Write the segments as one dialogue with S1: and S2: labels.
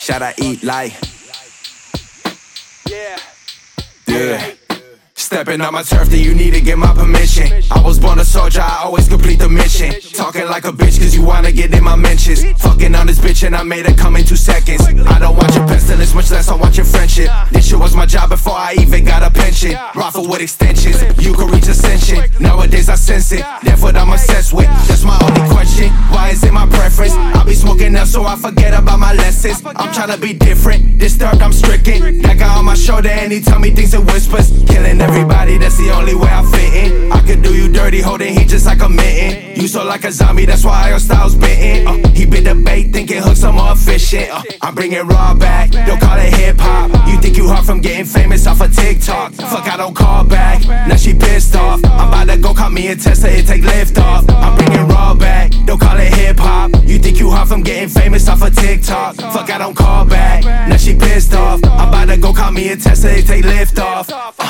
S1: Shout I eat like. Yeah. Stepping on my turf, then you need to get my permission. I was born a soldier, I always complete the mission. Talking like a bitch, cause you wanna get in my mentions. Fucking on this bitch and I made her come in 2 seconds. I don't want your pestilence, much less I want your friendship. This shit was my job before I even got a pension. Raffle with extensions, you can reach ascension. Nowadays I sense it, that's what I'm obsessed with. That's my only question, why is it my preference? I be smoking up so I forget about my lessons. I'm tryna be different, disturbed I'm stricken. That guy on my shoulder and he tell me things in whispers. Killing everybody, that's the only way I fit in. I could do you dirty, holding heat just like a mitten. You so like a zombie, that's why your style's bitten. He bit the bait, thinking hooks are more efficient. I'm bringing raw back, don't call it hip-hop. You think you hard from getting famous off of TikTok. Fuck, I don't call back, now she pissed off. I'm about to go call me a Tesla, it take lift off. I'm bringing raw back, don't call it hip-hop. You think you hard from getting famous off of TikTok. Fuck, I don't call back, now she pissed off. I'm about to go call me a Tesla, it take lift off.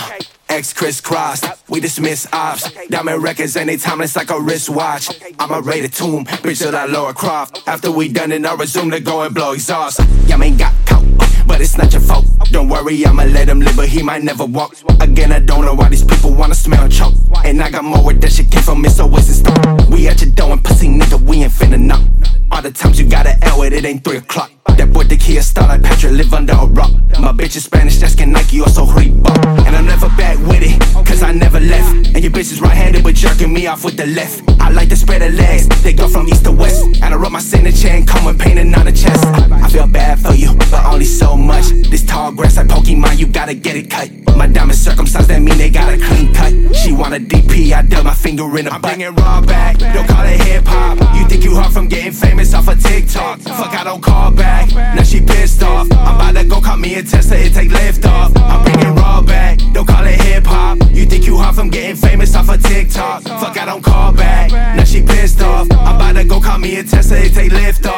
S1: X crisscrossed, we dismiss ops. Diamond records and they timeless like a wristwatch. I'm a rated tomb, bitch till I Laura Croft. After we done it, I resume to go and blow exhaust. Y'all ain't got caught, but it's not your fault. Don't worry, I'ma let him live, but he might never walk. Again, I don't know why these people wanna smell choke. And I got more where that shit came from, it's always in stock. We at your door and pussy nigga, we ain't finna knock. All the times you gotta L it, it ain't 3 o'clock. That boy the Kia star like Patrick, live under a rock. My bitch is Spanish, asking Nike, also Reebok. And I'm never back with it, cause I never left. And your bitch is right-handed, but jerking me off with the left. I like to spread her legs, they go from east to west. And I wrote my signature and come with painting on the chest. I feel bad for you, but only so much. This tall grass like Pokemon, you gotta get it cut. My diamond circumcised, that mean they got a clean cut. She want a DP, I dug my finger in her butt. I'm bringing raw back, don't call it hip-hop. You think you hard from getting famous off of TikTok. Fuck, I don't call back, now she pissed off. I'm about to go call me a Tesla, it take lift off. I'm bringing raw back, don't call it hip-hop. You think you hard from getting famous off of TikTok. Fuck, I don't call back, now she pissed off. I'm about to go call me a Tesla, it take lift off.